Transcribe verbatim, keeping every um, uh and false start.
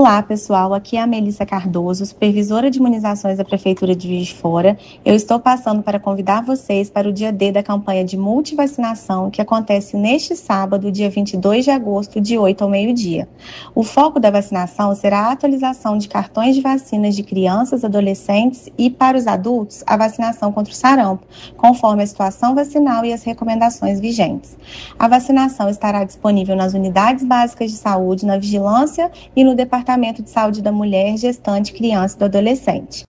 Olá, pessoal. Aqui é a Melissa Cardoso, supervisora de imunizações da Prefeitura de Juiz de Fora. Eu estou passando para convidar vocês para o dia D da campanha de multivacinação, que acontece neste sábado, dia vinte e dois de agosto, de oito ao meio-dia. O foco da vacinação será a atualização de cartões de vacinas de crianças, adolescentes e, para os adultos, a vacinação contra o sarampo, conforme a situação vacinal e as recomendações vigentes. A vacinação estará disponível nas unidades básicas de saúde, na vigilância e no Departamento de Saúde da Mulher, Gestante, Criança e do Adolescente.